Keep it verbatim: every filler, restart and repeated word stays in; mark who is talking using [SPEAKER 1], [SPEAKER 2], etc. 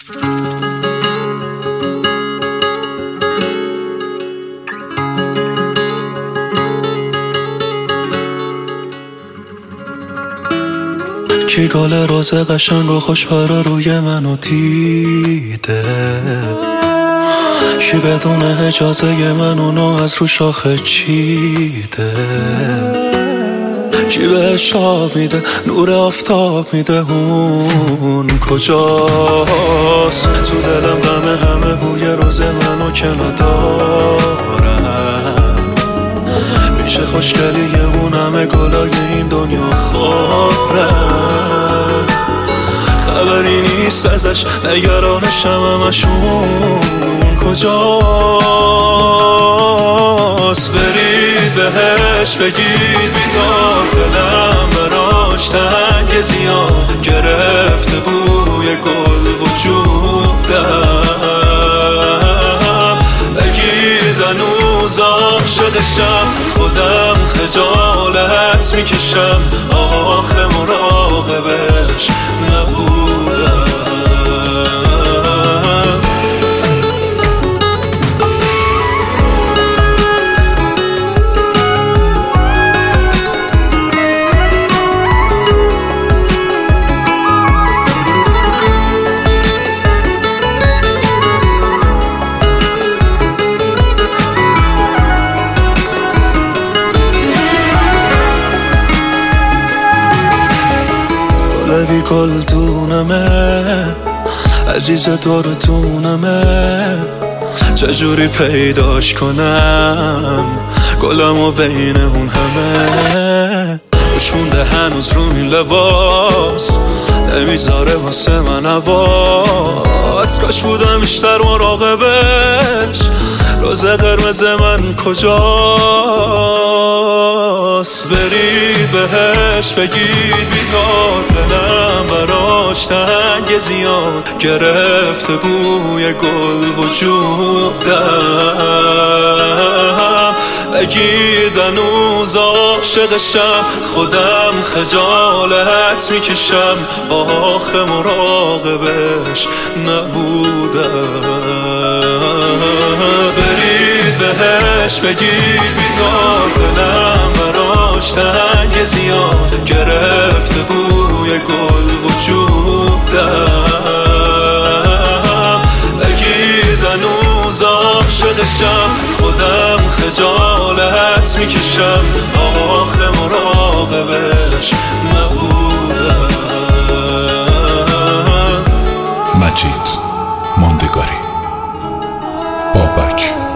[SPEAKER 1] کی گل روز قشنگ و خوشبارا روی منو دیده، کی بدون اجازه من اونو از رو شاخه چیده، کی بهش آب میده نور آفتاب میده اون کجاست؟ تو دلم غم همه بوی روز منو که ندارم، میشه خوشگلی اون همه گلای این دنیا خورم، خبری نیست ازش نگرانشم همشون کجاست؟ برید بهش بگید بیاد، دلم براش تنگ زیاد گرفته بوی گل وجودم، بگید هنوز عاشقشم خودم خجالت میکشم، آخه مراقبش نبودم. بی گل دونمه عزیز دورتونمه، چجوری پیداش کنم گلمو بین اون همه، خوش مونده هنوز رو این لباس نمیذاره واسه من حواس، کاش بودم بیشتر مراقبش، روز قرمز من کجاست؟ برید بهش بگید بیاد، دلم براش تنگ زیاد گرفته بوی گل وجودم، بگید هنوز عاشقشم خودم خجالت میکشم، آخه مراقبش نبودم. برید بهش بگید بیاد، دلم براش تنگ زیاد گرفته بوی گل وجودم، بگید هنوز عاشقشم خودم خجالت میکشم، آخه مراقبش نبودم.
[SPEAKER 2] مجید ماندگاری، بابک.